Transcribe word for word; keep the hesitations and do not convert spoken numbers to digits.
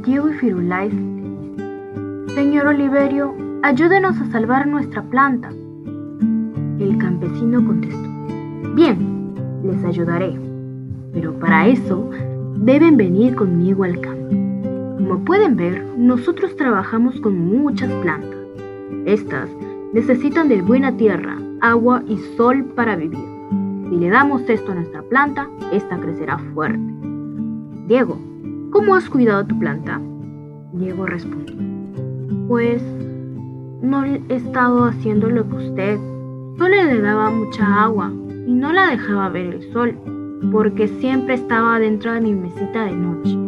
Diego y Firulais. Señor Oliverio, ayúdenos a salvar nuestra planta. El campesino contestó: bien, les ayudaré, pero para eso deben venir conmigo al campo. Como pueden ver, nosotros trabajamos con muchas plantas. Estas necesitan de buena tierra, agua y sol para vivir. Si le damos esto a nuestra planta, esta crecerá fuerte. Diego, ¿cómo has cuidado tu planta? Diego respondió: pues no he estado haciendo lo que usted. Solo le daba mucha agua y no la dejaba ver el sol, porque siempre estaba dentro de mi mesita de noche.